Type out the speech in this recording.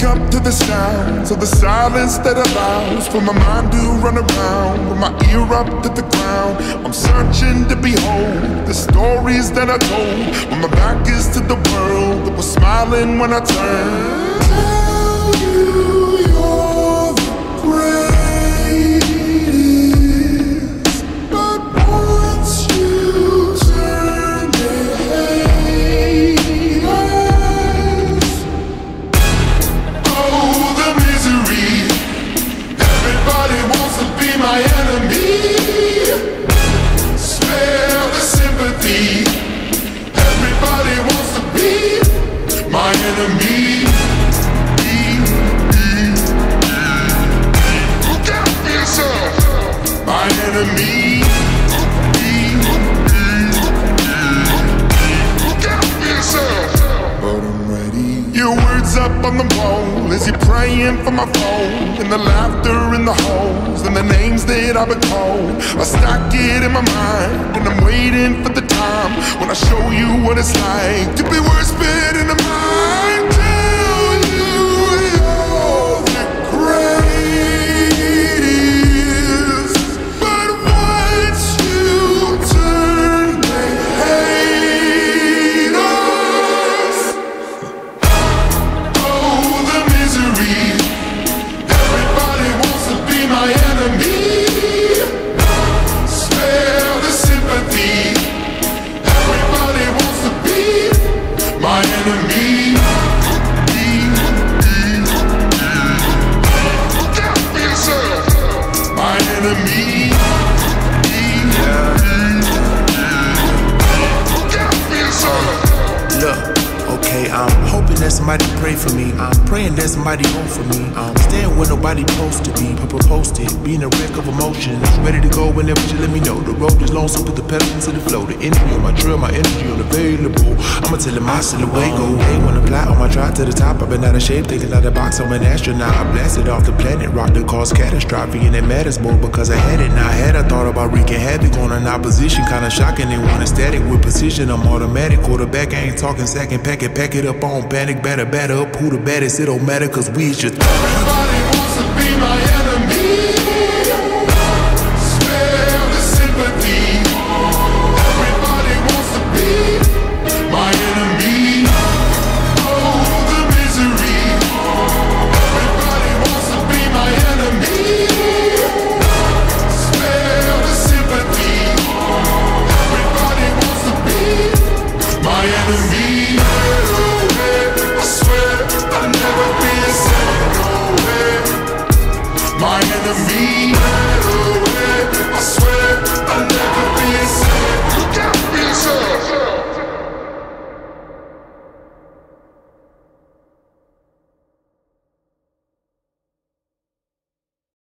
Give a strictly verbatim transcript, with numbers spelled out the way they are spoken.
wake up to the sounds of the silence that allows for my mind to run around with my ear up to the ground. I'm searching to behold the stories that I told when my back is to the world that was smiling when I turned. Tell you you're the greatest, but once you turn they hate us. Oh, the misery. Everybody wants to be my enemy. Spare the sympathy. Everybody wants to be my enemy. Look out for yourself, my enemy. Look out for yourself. But I'm ready. Your words up on the wall as you're praying for my phone, and the laughter in the halls and the names that I've been called. I stack it in my mind and I'm waiting for the time when I show you what it's like to be worse fit in the mind. Tell you you're the greatest, but once you turn they hate us. Oh, the misery. Everybody wants to be my enemy. Spare the sympathy. Everybody wants to be my enemy. Look out for yourself, my enemy. Look out for yourself. Look, okay, I'm hoping that somebody pray for me. I'm praying that somebody hope for me. I'm staying where nobody supposed to be. Papa posted, being a wreck of emotions. Ready to go whenever you let me know. The road is long, so put the pedal into the flow. The energy on my trail, my energy unavailable. I'ma tell him I silhouette go. Hey, when I fly on my drive to the top, I've been out of shape, thinking out of the box. I'm an astronaut. I blasted off the planet, rock that caused catastrophe, and it matters more because I had it. Now I had I thought about wreaking havoc on an opposition, kinda shocking. They want static with precision. I'm automatic, quarterback. I ain't talking second pack it, pack it up on panic, batter, batter up. Who the baddest? It don't matter, cause we just.